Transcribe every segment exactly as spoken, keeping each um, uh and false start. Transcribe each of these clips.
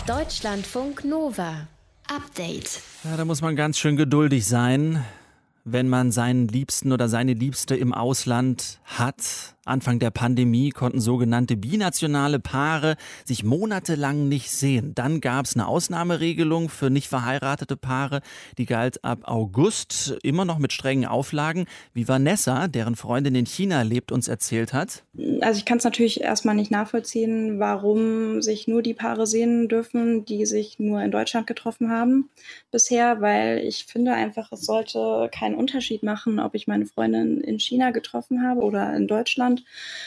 Deutschlandfunk Nova. Update. Ja, da muss man ganz schön geduldig sein, wenn man seinen Liebsten oder seine Liebste im Ausland hat. Anfang der Pandemie konnten sogenannte binationale Paare sich monatelang nicht sehen. Dann gab es eine Ausnahmeregelung für nicht verheiratete Paare. Die galt ab August, immer noch mit strengen Auflagen, wie Vanessa, deren Freundin in China lebt, uns erzählt hat. Also ich kann es natürlich erstmal nicht nachvollziehen, warum sich nur die Paare sehen dürfen, die sich nur in Deutschland getroffen haben bisher, weil ich finde einfach, es sollte keinen Unterschied machen, ob ich meine Freundin in China getroffen habe oder in Deutschland,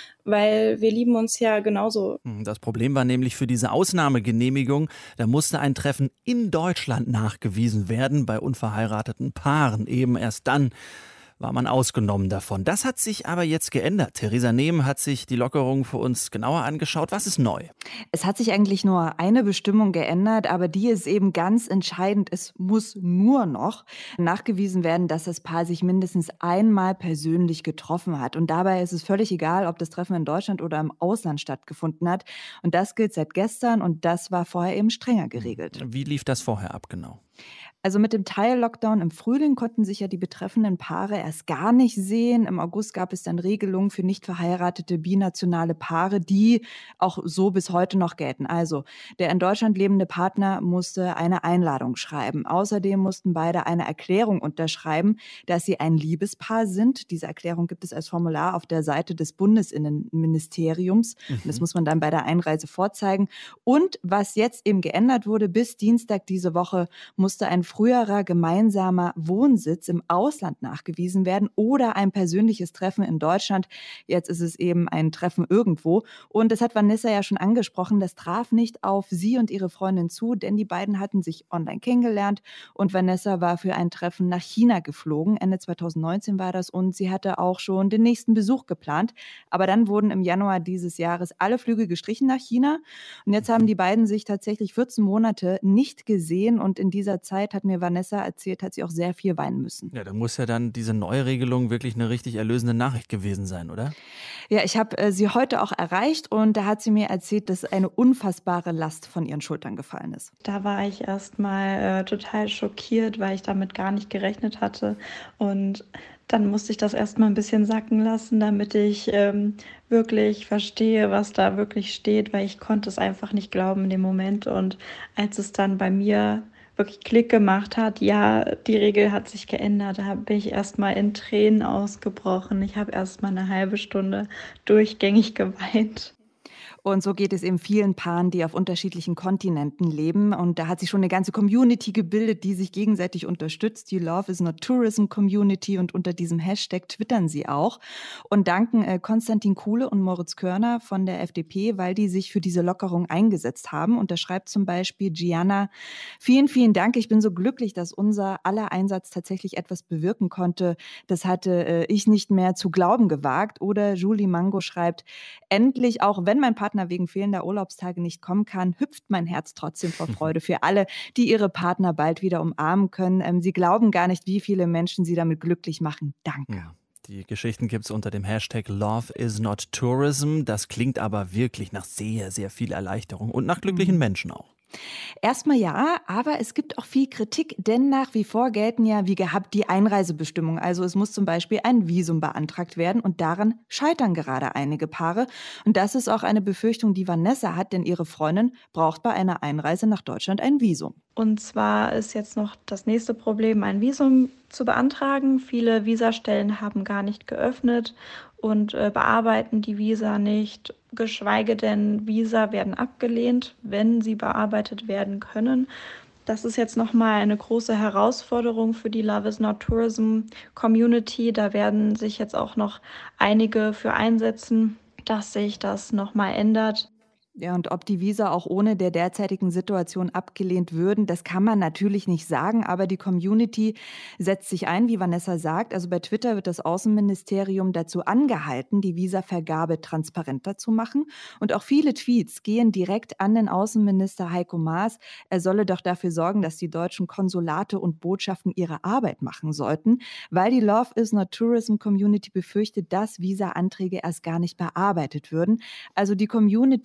weil wir lieben uns ja genauso. Das Problem war nämlich für diese Ausnahmegenehmigung, da musste ein Treffen in Deutschland nachgewiesen werden, bei unverheirateten Paaren. Eben erst dann war man ausgenommen davon. Das hat sich aber jetzt geändert. Theresa Nehm hat sich die Lockerung für uns genauer angeschaut. Was ist neu? Es hat sich eigentlich nur eine Bestimmung geändert, aber die ist eben ganz entscheidend. Es muss nur noch nachgewiesen werden, dass das Paar sich mindestens einmal persönlich getroffen hat. Und dabei ist es völlig egal, ob das Treffen in Deutschland oder im Ausland stattgefunden hat. Und das gilt seit gestern und das war vorher eben strenger geregelt. Wie lief das vorher ab genau? Also mit dem Teil-Lockdown im Frühling konnten sich ja die betreffenden Paare erst gar nicht sehen. Im August gab es dann Regelungen für nicht verheiratete binationale Paare, die auch so bis heute noch gelten. Also der in Deutschland lebende Partner musste eine Einladung schreiben. Außerdem mussten beide eine Erklärung unterschreiben, dass sie ein Liebespaar sind. Diese Erklärung gibt es als Formular auf der Seite des Bundesinnenministeriums. Mhm. Das muss man dann bei der Einreise vorzeigen. Und was jetzt eben geändert wurde, bis Dienstag diese Woche musste ein früherer gemeinsamer Wohnsitz im Ausland nachgewiesen werden oder ein persönliches Treffen in Deutschland. Jetzt ist es eben ein Treffen irgendwo. Und das hat Vanessa ja schon angesprochen, das traf nicht auf sie und ihre Freundin zu, denn die beiden hatten sich online kennengelernt und Vanessa war für ein Treffen nach China geflogen. Ende zweitausendneunzehn war das und sie hatte auch schon den nächsten Besuch geplant. Aber dann wurden im Januar dieses Jahres alle Flüge gestrichen nach China und jetzt haben die beiden sich tatsächlich vierzehn Monate nicht gesehen und in dieser Zeit hat mir Vanessa erzählt, hat sie auch sehr viel weinen müssen. Ja, da muss ja dann diese Neuregelung wirklich eine richtig erlösende Nachricht gewesen sein, oder? Ja, ich habe äh, sie heute auch erreicht und da hat sie mir erzählt, dass eine unfassbare Last von ihren Schultern gefallen ist. Da war ich erstmal äh, total schockiert, weil ich damit gar nicht gerechnet hatte und dann musste ich das erstmal ein bisschen sacken lassen, damit ich ähm, wirklich verstehe, was da wirklich steht, weil ich konnte es einfach nicht glauben in dem Moment und als es dann bei mir wirklich Klick gemacht hat, ja, die Regel hat sich geändert. Da bin ich erstmal in Tränen ausgebrochen. Ich habe erstmal eine halbe Stunde durchgängig geweint. Und so geht es eben vielen Paaren, die auf unterschiedlichen Kontinenten leben. Und da hat sich schon eine ganze Community gebildet, die sich gegenseitig unterstützt. Die Love is not Tourism Community und unter diesem Hashtag twittern sie auch und danken äh, Konstantin Kuhle und Moritz Körner von der F D P, weil die sich für diese Lockerung eingesetzt haben. Und da schreibt zum Beispiel Gianna: Vielen, vielen Dank. Ich bin so glücklich, dass unser aller Einsatz tatsächlich etwas bewirken konnte. Das hatte äh, ich nicht mehr zu glauben gewagt. Oder Julie Mango schreibt: Endlich, auch wenn mein Partner wegen fehlender Urlaubstage nicht kommen kann, hüpft mein Herz trotzdem vor Freude für alle, die ihre Partner bald wieder umarmen können. Ähm, sie glauben gar nicht, wie viele Menschen sie damit glücklich machen. Danke. Ja. Die Geschichten gibt es unter dem Hashtag Love is not Tourism. Das klingt aber wirklich nach sehr, sehr viel Erleichterung und nach glücklichen mhm. Menschen auch. Erstmal ja, aber es gibt auch viel Kritik, denn nach wie vor gelten ja wie gehabt die Einreisebestimmungen. Also es muss zum Beispiel ein Visum beantragt werden und daran scheitern gerade einige Paare. Und das ist auch eine Befürchtung, die Vanessa hat, denn ihre Freundin braucht bei einer Einreise nach Deutschland ein Visum. Und zwar ist jetzt noch das nächste Problem, ein Visum zu beantragen. Viele Visastellen haben gar nicht geöffnet und äh, bearbeiten die Visa nicht, geschweige denn Visa werden abgelehnt, wenn sie bearbeitet werden können. Das ist jetzt nochmal eine große Herausforderung für die Love is not Tourism Community. Da werden sich jetzt auch noch einige für einsetzen, dass sich das nochmal ändert. Ja, und ob die Visa auch ohne der derzeitigen Situation abgelehnt würden, das kann man natürlich nicht sagen, aber die Community setzt sich ein, wie Vanessa sagt. Also bei Twitter wird das Außenministerium dazu angehalten, die Visavergabe transparenter zu machen. Und auch viele Tweets gehen direkt an den Außenminister Heiko Maas. Er solle doch dafür sorgen, dass die deutschen Konsulate und Botschaften ihre Arbeit machen sollten, weil die Love is not Tourism Community befürchtet, dass Visa-Anträge erst gar nicht bearbeitet würden. Also die Community, die ist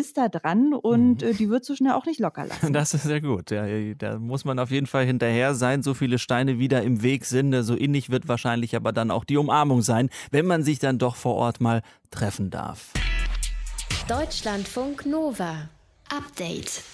ist da dran und mhm. äh, die wird so schnell auch nicht locker lassen. Das ist sehr gut. Ja, da muss man auf jeden Fall hinterher sein. So viele Steine wieder im Weg sind. So innig wird wahrscheinlich aber dann auch die Umarmung sein, wenn man sich dann doch vor Ort mal treffen darf. Deutschlandfunk Nova. Update.